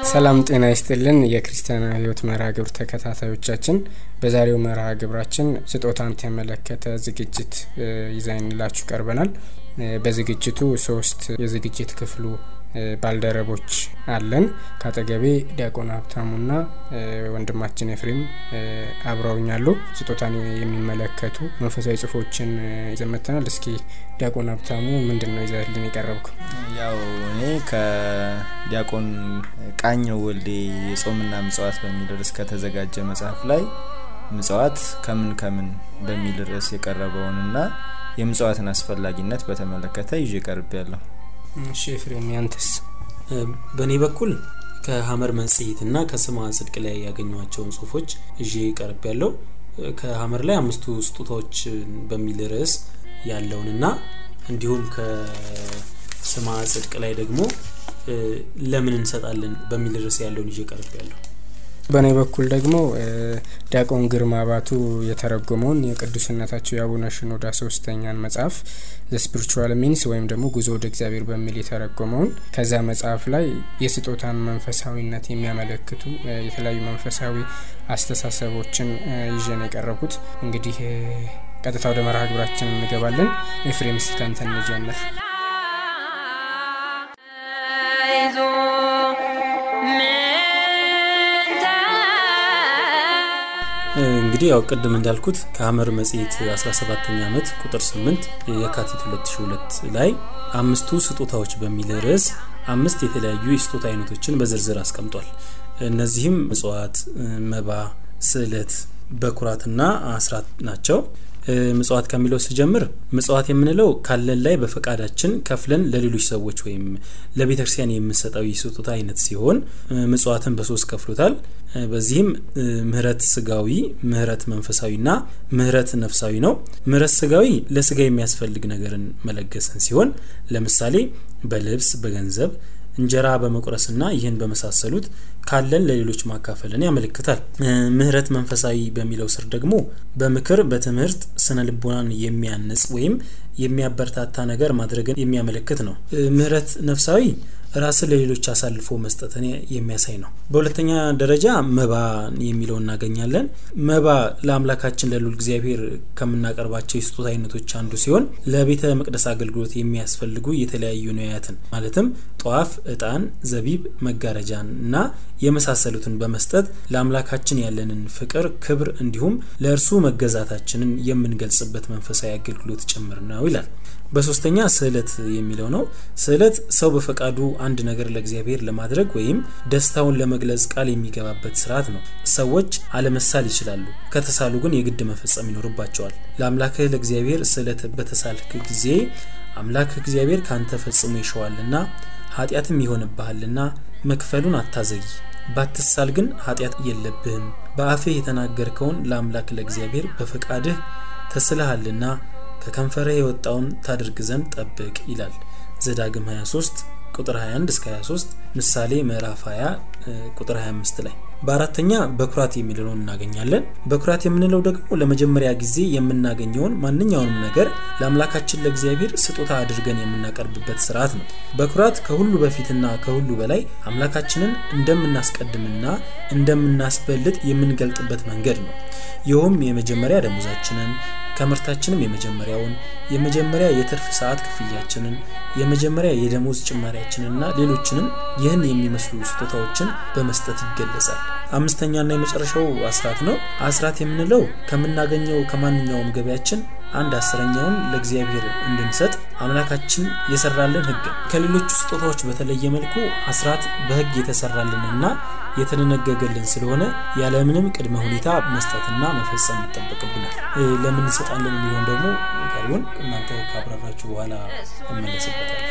ሰላም ጤና ይስጥልን የክርስቲያናዊ ህይወት መርሃ ግብር ተከታታዮቻችን በዛሬው መርሃ ግብራችን ስጦታን ተመለከተ ዝግጅት ይዘንላችሁ ቀርበናል። በዝግጅቱ 3 የዝግጅት ክፍሉ ባልደረቦች አለን። ካጠገቤ ዲያቆን ሀብታሙና ወንድማችን ኤፍሬም አብረውኛሉ። ስጦታን የሚመለከቱ መንፈሳዊ ጽፎችን ይዘመተናል። እስኪ ዲያቆን ሀብታሙ ምንድነው ይዘህልን የቀረብከው? ያው እኔ ከዲያቆን ቃኘው ወልዴ የጾምና ምጽዋት በሚል ርዕስ ከተዘጋጀ መጽሐፍ ላይ ምጽዋት ከምን በሚል ርዕስ የቀረበውንና የምጽዋትን አስፈላጊነት በተመለከተ ይዤ ቀርቤያለሁ። እሺ ኤፍሬም ያንተስ? በኔ በኩል ከሐመር መጽሔትና ከስምዐ ጽድቅ ላይ ያገኘኋቸውን ጽሁፎች ይዤ ቀርቤያለሁ። ከሐመር ላይ 5 ስጦታዎች በሚል ርዕስ ያለውንና እንዲሁም ከስምዐ ጽድቅ ላይ ደግሞ ለምን እንሰጣለን በሚል ርዕስ ያለውን ይዤ ቀርቤያለሁ። በኔ በኩል ደግሞ ዲያቆን ግርማ ባቱ የተረጎመውን የቅዱስነታቸው የአቡነ ሽኖዳ 3ኛን መጽሐፍ The Spiritual Means ወይም ደግሞ ጉዞ ወደ እግዚአብሔር በሚል የተረጎመውን ከዛ መጽሐፍ ላይ የስጦታን መንፈሳዊነት የሚያመለክቱ የተለያዩ መንፈሳዊ አስተሳሰቦችን ይዤ ነው የቀረብኩት። እንግዲህ ቀጥታ ወደ መርሃ ግብራችን እንገባለን። ኤፍሬም ሲካንተን ጀምር። እንግዲህ ያው ቀደም እንዳልኩት ከሐመር መጽሔት 17ኛ ዓመት ቁጥር 8 የካቲት 2002 ላይ 5 ስጦታዎች በሚል ርዕስ 5 የተለያዩ የስጦታ አይነቶችን በዝርዝር አስቀምጧል። እነዚህም ምጽዋት፣ መባ፣ ስዕለት፣ በኩራትና አስራት ናቸው። ምጽዋት ከሚለው ሲጀምር ምጽዋት የምንለው ካለን ላይ በፈቃዳችን ከፍለን ለሌሎች ሰዎች ወይም ለቤተክርስቲያን የምንሰጠው የስጦታ አይነት ሲሆን ምጽዋትን በ3 ከፍሎታል። በዚህም ምህረት ስጋዊ፣ ምህረት መንፈሳዊና ምህረት ነፍሳዊ ነው። ምህረት ስጋዊ ለስጋ የሚያስፈልግ ነገርን መለገስን ሲሆን ለምሳሌ በልብስ፣ በገንዘብ፣ እንጀራ በመቁረስና ይህን በመሳሰሉት ካለን ለሌሎች ማካፈልን ያመለክታል። ምህረት መንፈሳዊ በሚለው ስር ደግሞ በምክር፣ በትምህርት ስነ ልቦናን የሚያንጽ ወይም የሚያበረታታ ነገር ማድረግን የሚያመለክት ነው። ምህረት ነፍሳዊ ራስን ለሌሎች አሳልፎ መስጠትን የሚያሳይ ነው። በሁለተኛ ደረጃ መባ የሚለውን እናገኛለን። መባ ለአምላካችን ለልዑል እግዚአብሔር ከምናቀርባቸው የስጦታ አይነቶች አንዱ ሲሆን ለቤተ መቅደስ አገልግሎት የሚያስፈልጉ የተለያዩ ንዋያትን ማለትም ጧፍ፣ ዕጣን፣ ዘቢብ፣ መጋረጃና የመሳሰሉትን በመስጠት ለአምላካችን ያለንን ፍቅር፣ ክብር እንዲሁም ለእርሱ መገዛታችንን የምንገልጽበት መንፈሳዊ አገልግሎት ጭምር ነው ይላል። በሶስተኛ ስዕለት የሚለው ነው። ስዕለት ሰው በፈቃዱ አንድ ነገር ለእግዚአብሔር ለማድረግ ወይም ደስታውን ለመግለጽ ቃል የሚገባበት ስርዓት ነው። ሰዎች አለመሳል ይችላሉ፣ ከተሳሉ ግን የግድ መፈጸም ይኖርባቸዋል። ለአምላክህ ለእግዚአብሔር ስዕለት በተሳልክ ጊዜ አምላክ እግዚአብሔር ካንተ ፈጽሞ ይሸዋልና ኃጢአትም ይሆንብሃልና መክፈሉን አታዘጊ። ባትሳል ግን ኃጢአት የለብህም። በአፍህ የተናገርከውን ለአምላክ ለእግዚአብሔር በፈቃድህ ተስለሃልና ከከንፈርህ የወጣውን ታድርግ ዘንድ ጠብቅ ይላል። ዘዳግም 23 ቁጥር 21 እስከ 23፣ ምሳሌ ምዕራፍ 20 ቁጥር 25 ላይ። በአራተኛ በኩራት የሚለውን እናገኛለን። በኩራት የምንለው ደግሞ ለመጀመሪያ ጊዜ የምናገኘውን ማንኛውንም ነገር ለአምላካችን ለእግዚአብሔር ስጦታ አድርገን የምናቀርብበት ስርዓት ነው። በኩራት ከሁሉ በፊትና ከሁሉ በላይ አምላካችንን እንደምናስቀድምና እንደምናስበልጥ የምንገልጥበት መንገድ ነው። ይኸውም የመጀመሪያ ደሞዛችንን፣ ከምርታችንም የመጀመሪያ የትርፍ ሰዓት ክፍያችንን፣ የመጀመሪያ የደሞዝ ጭማሪያችንና ሌሎችንም ይህን የሚመስሉ ስጦታዎችን በመስጠት ይገለጻል። አምስተኛና የመጨረሻው አስራት ነው። አስራት የምንለው ከምናገኘው ከማንኛውም ገቢያችን 1/10ኛውን ለእግዚአብሔር እንድንሰጥ አምላካችን የሰራልን ሕግ። ከሌሎች ስጦታዎች በተለየ መልኩ አስራት በሕግ የተሰራልንና የተደነገገልን ስለሆነ ያለምንም ቅድመ ሁኔታ መስጠትና መፈጸም ይጠበቅብናል። ለምን እንሰጣለን የሚለውን ደግሞ ቀሪውን እናንተ ካብራራችሁ በኋላ እንመለስበታለን።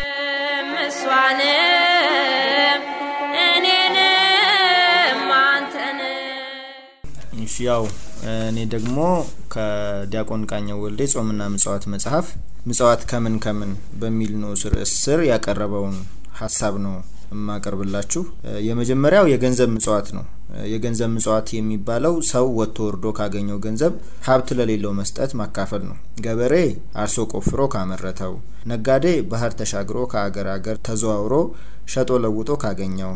ያው እኔ ደግሞ ከዲያቆን ቃኘው ወልዴ ጾምና ምጽዋት መጽሐፍ ምጽዋት ከምን በሚል ነው ስር ያቀረበውን ሐሳብ ነው ማቀርብላችሁ። የመጀመሪያው የገንዘብ ምጽዋት ነው። የገንዘብ ምጽዋት የሚባለው ሰው ወጥቶ ወርዶ ካገኘው ገንዘብ ሀብት ለሌለው መስጠት ማካፈል ነው። ገበሬ አርሶ ቆፍሮ ካመረተው፣ ነጋዴ ባህር ተሻግሮ ከአገር ተዘዋውሮ ሸጦ ለውጦ ካገኘው፣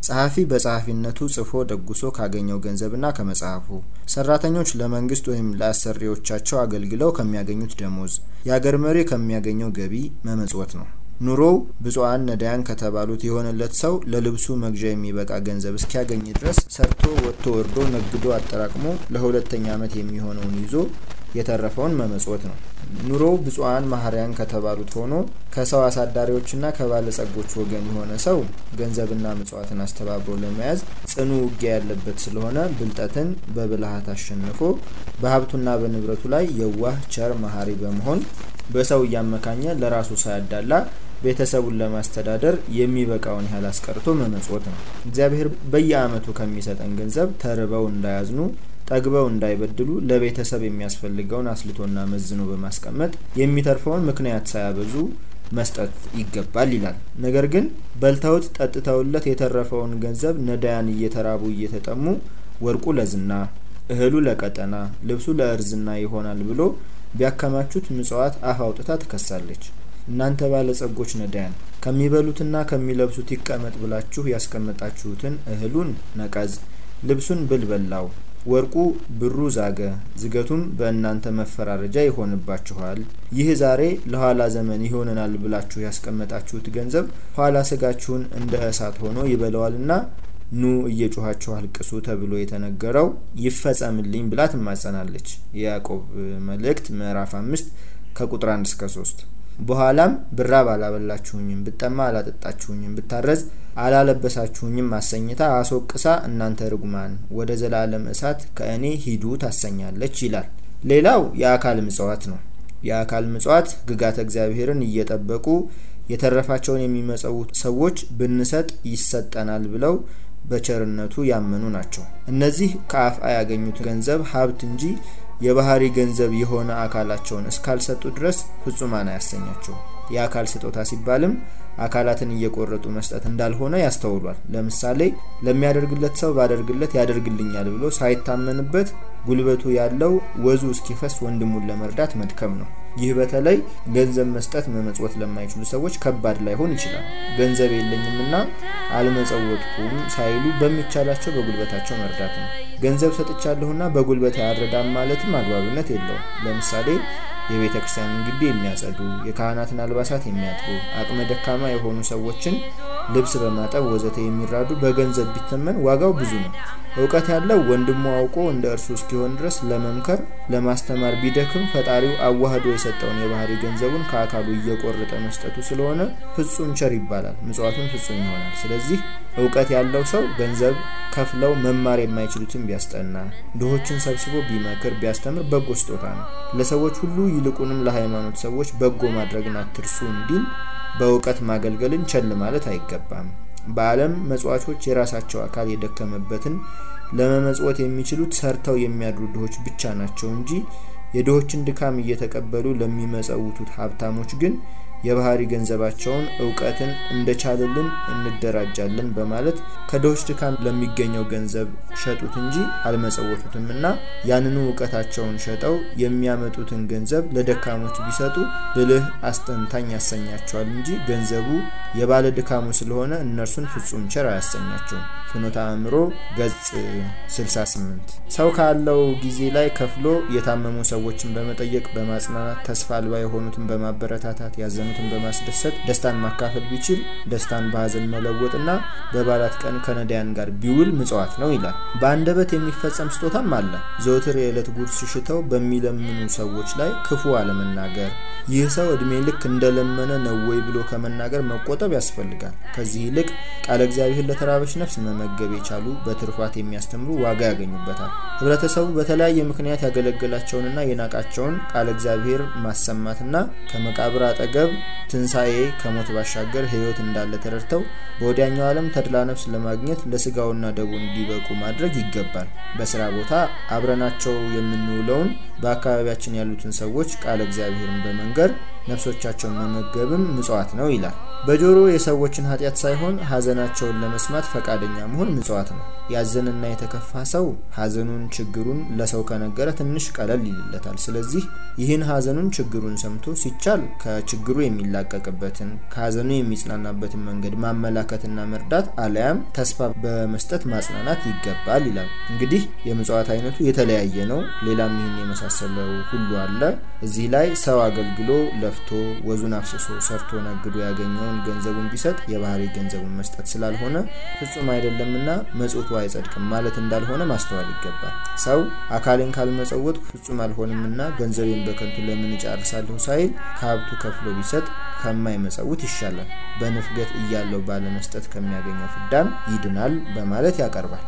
ጸሐፊ በጸሐፊነቱ ጽፎ ደጉሶ ካገኘው ገንዘብና ከመጽሐፉ፣ ሰራተኞች ለመንግስት ወይም ለአሰሪዎቻቸው አገልግለው ከሚያገኙት ደሞዝ፣ የአገር መሪ ከሚያገኘው ገቢ መመጽወት ነው። ኑሮው ብፁዓን ነዳያን ከተባሉት የሆነለት ሰው ለልብሱ መግዣ የሚበቃ ገንዘብ እስኪያገኝ ድረስ ሰርቶ ወጥቶ ወርዶ ነግዶ አጠራቅሞ ለሁለተኛ ዓመት የሚሆነውን ይዞ የተረፈውን መመጽወት ነው። ኑሮው ብፁዓን ማህሪያን ከተባሉት ሆኖ ከሰው አሳዳሪዎችና ከባለጸጎች ወገን የሆነ ሰው ገንዘብና ምጽዋትን አስተባብሮ ለመያዝ ጽኑ ውጊያ ያለበት ስለሆነ ብልጠትን በብልሃት አሸንፎ በሀብቱና በንብረቱ ላይ የዋህ ቸር ማህሪ በመሆን በሰው እያመካኘ ለራሱ ሳያዳላ ቤተሰቡን ለማስተዳደር የሚበቃውን ያህል አስቀርቶ መመጽወት ነው። እግዚአብሔር በየዓመቱ ከሚሰጠን ገንዘብ ተርበው እንዳያዝኑ ጠግበው እንዳይበድሉ ለቤተሰብ የሚያስፈልገውን አስልቶና መዝኖ በማስቀመጥ የሚተርፈውን ምክንያት ሳያበዙ መስጠት ይገባል ይላል። ነገር ግን በልተውት ጠጥተውለት የተረፈውን ገንዘብ ነዳያን እየተራቡ እየተጠሙ ወርቁ ለዝና፣ እህሉ ለቀጠና፣ ልብሱ ለእርዝና ይሆናል ብሎ ቢያከማቹት ምጽዋት አፍ አውጥታ ትከሳለች። እናንተ ባለጸጎች ነዳያን ከሚበሉትና ከሚለብሱት ይቀመጥ ብላችሁ ያስቀመጣችሁትን እህሉን ነቀዝ፣ ልብሱን ብል በላው፣ ወርቁ ብሩ ዛገ፣ ዝገቱም በእናንተ መፈራረጃ ይሆንባችኋል። ይህ ዛሬ ለኋላ ዘመን ይሆነናል ብላችሁ ያስቀመጣችሁት ገንዘብ ኋላ ስጋችሁን እንደ እሳት ሆኖ ይበላዋልና ኑ እየጮኻችሁ አልቅሱ ተብሎ የተነገረው ይፈጸምልኝ ብላ ትማጸናለች። የያዕቆብ መልእክት ምዕራፍ 5 ከቁጥር 1 እስከ 3። በኋላም ብራብ አላበላችሁኝም፣ ብጠማ አላጠጣችሁኝም፣ ብታረዝ አላለበሳችሁኝም አሰኝታ አስወቅሳ እናንተ ርጉማን ወደ ዘላለም እሳት ከእኔ ሂዱ ታሰኛለች ይላል። ሌላው የአካል ምጽዋት ነው። የአካል ምጽዋት ሕግጋተ እግዚአብሔርን እየጠበቁ የተረፋቸውን የሚመጸውቱ ሰዎች ብንሰጥ ይሰጠናል ብለው በቸርነቱ ያመኑ ናቸው። እነዚህ ከአፍ ያገኙት ገንዘብ ሀብት እንጂ የባህሪ ገንዘብ የሆነ አካላቸውን እስካልሰጡ ድረስ ፍጹማን አያሰኛቸው። የአካል ስጦታ ሲባልም አካላትን እየቆረጡ መስጠት እንዳልሆነ ያስተውሏል። ለምሳሌ ለሚያደርግለት ሰው ባደርግለት ያደርግልኛል ብሎ ሳይታመንበት ጉልበቱ ያለው ወዙ እስኪፈስ ወንድሙን ለመርዳት መድከም ነው። ይህ በተለይ ገንዘብ መስጠት መመጽወት ለማይችሉ ሰዎች ከባድ ላይሆን ይችላል። ገንዘብ የለኝምና አልመጸወትኩም ሳይሉ በሚቻላቸው በጉልበታቸው መርዳት ነው። ገንዘብ ሰጥቻለሁና በጉልበት ያረዳም ማለትም አግባብነት የለውም። ለምሳሌ የቤተ ክርስቲያንን ግቢ የሚያጸዱ፣ የካህናትን አልባሳት የሚያጥቡ፣ አቅመ ደካማ የሆኑ ሰዎችን ልብስ በማጠብ ወዘተ የሚራዱ በገንዘብ ቢተመን ዋጋው ብዙ ነው። እውቀት ያለው ወንድሙ አውቆ እንደ እርሱ እስኪሆን ድረስ ለመምከር ለማስተማር ቢደክም ፈጣሪው አዋህዶ የሰጠውን የባህሪ ገንዘቡን ከአካሉ እየቆረጠ መስጠቱ ስለሆነ ፍጹም ቸር ይባላል፣ ምጽዋቱን ፍጹም ይሆናል። ስለዚህ እውቀት ያለው ሰው ገንዘብ ከፍለው መማር የማይችሉትን ቢያስጠና፣ ድሆችን ሰብስቦ ቢመክር ቢያስተምር በጎ ስጦታ ነው። ለሰዎች ሁሉ ይልቁንም ለሃይማኖት ሰዎች በጎ ማድረግን አትርሱ እንዲል በእውቀት ማገልገልን ቸል ማለት አይገባም። በዓለም መጽዋቾች የራሳቸው አካል የደከመበትን ለመመጽወት የሚችሉት ሰርተው የሚያድሩ ድሆች ብቻ ናቸው እንጂ የድሆችን ድካም እየተቀበሉ ለሚመጸውቱት ሀብታሞች ግን የባህሪ ገንዘባቸውን እውቀትን እንደቻለልን እንደራጃለን በማለት ከድሆች ድካም ለሚገኘው ገንዘብ ሸጡት እንጂ አልመጸወቱትምና ያንኑ እውቀታቸውን ሸጠው የሚያመጡትን ገንዘብ ለደካሞች ቢሰጡ ብልህ አስተንታኝ ያሰኛቸዋል እንጂ ገንዘቡ የባለ ድካሙ ስለሆነ እነርሱን ፍጹም ቸር አያሰኛቸውም። ፍኖተ አእምሮ ገጽ 68። ሰው ካለው ጊዜ ላይ ከፍሎ የታመሙ ሰዎችን በመጠየቅ በማጽናናት ተስፋ አልባ የሆኑትን በማበረታታት ያዘኑትን በማስደሰት ደስታን ማካፈል ቢችል ደስታን በሐዘን መለወጥና በበዓላት ቀን ከነዳያን ጋር ቢውል ምጽዋት ነው ይላል። በአንደበት የሚፈጸም ስጦታም አለ። ዘወትር የዕለት ጉርስ ሽተው በሚለምኑ ሰዎች ላይ ክፉ አለመናገር። ይህ ሰው እድሜ ልክ እንደለመነ ነው ወይ ብሎ ከመናገር መቆጠብ ያስፈልጋል። ከዚህ ይልቅ ቃለ እግዚአብሔር ለተራበች ነፍስ መመገብ የቻሉ በትርፋት የሚያስተምሩ ዋጋ ያገኙበታል። ህብረተሰቡ በተለያየ ምክንያት ያገለገላቸውንና የናቃቸውን ቃለ እግዚአብሔር ማሰማትና ከመቃብር አጠገብ ትንሳኤ ከሞት ባሻገር ህይወት እንዳለ ተረድተው በወዲያኛው ዓለም ተድላ ነፍስ ለማግኘት ለስጋውና ደሙ እንዲበቁ ማድረግ ይገባል። በስራ ቦታ አብረናቸው የምንውለውን በአካባቢያችን ያሉትን ሰዎች ቃለ እግዚአብሔርን በመንገር ነፍሶቻቸውን መመገብም ምጽዋት ነው ይላል። በጆሮ የሰዎችን ኃጢያት ሳይሆን ሐዘናቸውን ለመስማት ፈቃደኛ መሆን ምጽዋት ነው። ያዘነና የተከፋ ሰው ሐዘኑን ችግሩን ለሰው ከነገረ ትንሽ ቀለል ይልለታል። ስለዚህ ይህን ሐዘኑን ችግሩን ሰምቶ ሲቻል ከችግሩ የሚላቀቅበትን ከሐዘኑ የሚጽናናበትን መንገድ ማመላከትና መርዳት አለያም ተስፋ በመስጠት ማጽናናት ይገባል ይላል። እንግዲህ የምጽዋት አይነቱ የተለያየ ነው። ሌላም ይህን የመሳሰለው ሁሉ አለ። እዚህ ላይ ሰው አገልግሎ ለፍቶ ወዙን አፍስሶ ሰርቶ ነግዶ ያገኘውን ገንዘቡን ቢሰጥ የባህሪ ገንዘቡን መስጠት ስላልሆነ ፍጹም አይደለምና መጽውቱ አይጸድቅም ማለት እንዳልሆነ ማስተዋል ይገባል። ሰው አካሌን ካልመጸወትኩ ፍጹም አልሆንምና ገንዘቤን በከንቱ ለምን እጨርሳለሁ ሳይል ከሀብቱ ከፍሎ ቢሰጥ ከማይመጸውት ይሻላል። በንፍገት እያለው ባለመስጠት ከሚያገኘው ፍዳም ይድናል በማለት ያቀርባል።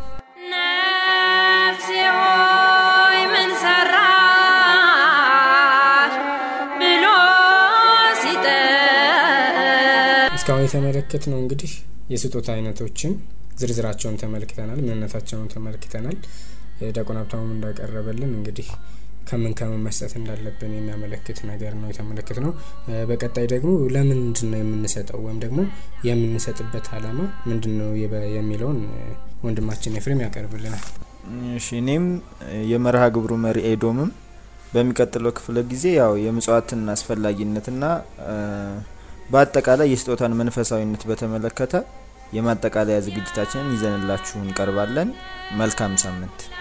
እስካሁን የተመለከትነው እንግዲህ የስጦታ አይነቶችን ዝርዝራቸውን ተመልክተናል፣ ምንነታቸውን ተመልክተናል። ዲያቆን ሀብታሙ እንዳቀረበልን እንግዲህ ከምን መስጠት እንዳለብን የሚያመለክት ነገር ነው የተመለከትነው። በቀጣይ ደግሞ ለምንድነው የምንሰጠው ወይም ደግሞ የምንሰጥበት ዓላማ ምንድነው የሚለውን ወንድማችን ኤፍሬም ያቀርብልናል። እሺ እኔም የመርሃ ግብሩ መሪ ኤዶምም በሚቀጥለው ክፍለ ጊዜ ያው የምጽዋትን አስፈላጊነትና በአጠቃላይ የስጦታን መንፈሳዊነት በተመለከተ የማጠቃለያ ዝግጅታችንን ይዘንላችሁ እንቀርባለን። መልካም ሳምንት።